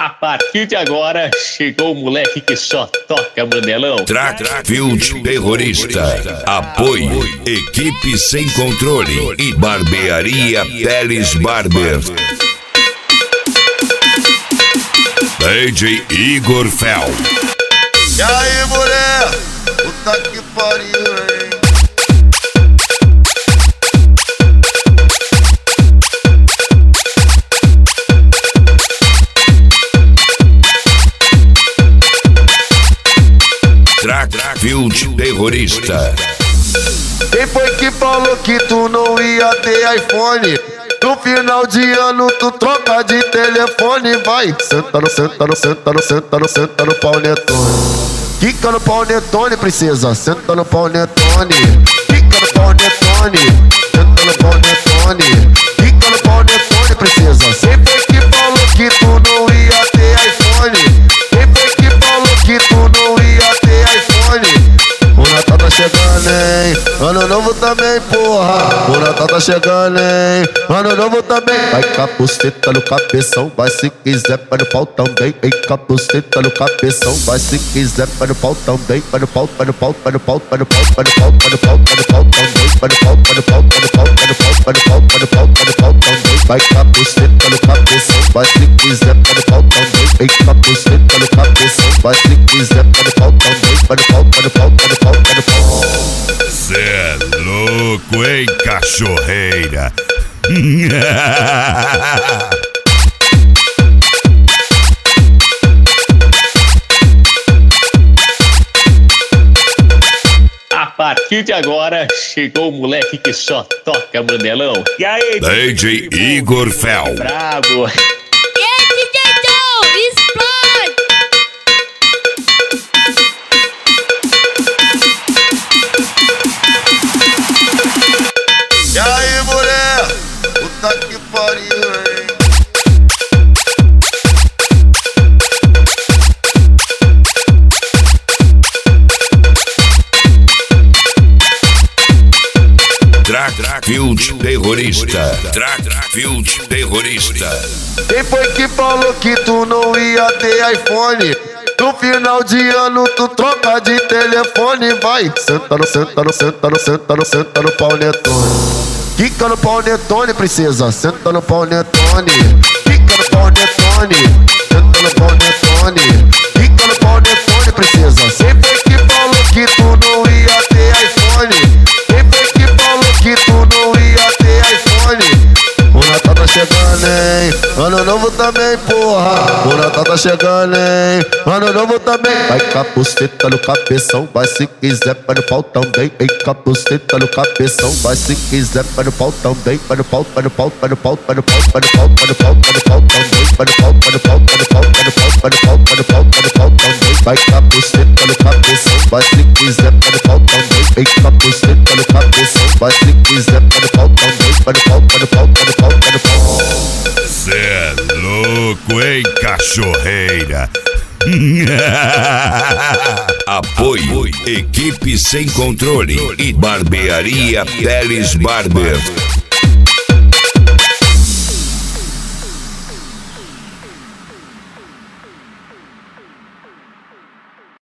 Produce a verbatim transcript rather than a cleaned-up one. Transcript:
A partir de agora, chegou o moleque que só toca mandelão. Trackfield Terrorista. Apoio Equipe Sem Controle e Barbearia Peles Barber. D J Igor Fel. E aí, mulher? Puta que pariu, hein? Trackfield Terrorista. Quem foi que falou que tu não ia ter iPhone? No final de ano tu troca de telefone. Vai, senta no, senta no, senta no, senta no, senta no paunetone. Quica no paunetone, princesa, senta no paunetone. Quica no paunetone, senta no paunetone. Quica no paunetone, princesa. Quem foi que falou que tu não ia ter iPhone? Quem foi que falou que tu não ia ter iPhone? O Natal tá chegando, hein? Ano novo também, porra. O Natal tá chegando, hein? Ano novo também. Vai capuceta no cabeção, vai se quiser, vai no pau também. Ei, capuceta no cabeção, vai se quiser, vai no pau também. Vai no pau, vai no pau, vai no pau, vai no pau, vai no pau, vai no pau, vai no pau também. Vai no pau, vai no pau, vai no pau, vai no pau, vai no pau, vai no pau, vai no pau também. Vai capuceta no cabeção, vai se quiser, vai no pau também. Ei, capuceta no cabeção, vai se quiser, vai no pau também. Vai no pau, vai no pau, vai no pau. Cê é louco, hein, cachorreira? A partir de agora, chegou o moleque que só toca mandelão. E aí, D J Igor Fel. brabo? E aí, mulher? Puta que pariu, hein? Trackfield Terrorista. Trackfield Terrorista. Quem foi que falou que tu não ia ter iPhone? No final de ano tu troca de telefone. Vai, senta no, senta no, senta no, senta no, senta no paunetone. Quica no paunetone, princesa, senta no paunetone. Quica no paunetone, senta no paunetone. Quica no paunetone, princesa. Quem foi que falou que tu não ia ter iPhone? Quem foi que falou que tu não ia ter iPhone? O Natal tá chegando, hein? Ano novo também, porra. O Natal tá chegando, hein? Ano novo também. Vai capuceta no cabeção, vai se quiser, vai no pau também. Ei, capuceta no cabeção, vai se quiser, vai no pau também. Vai no pau, vai no pau, vai no pau, vai no pau, vai no pau, vai no pau, vai no pau também. Vai no pau, vai no pau, vai no pau, vai no pau, vai no pau, vai no pau, vai no pau também. Vai capuceta no cabeção, vai se quiser, vai no pau também. Ei, capuceta no cabeção, vai se quiser, vai no pau também. Vai no pau, vai no pau, vai no pau, vai no pau. Cê é louco, hein, cachorreira? Apoio Equipe Sem Controle e Barbearia Peles Barber.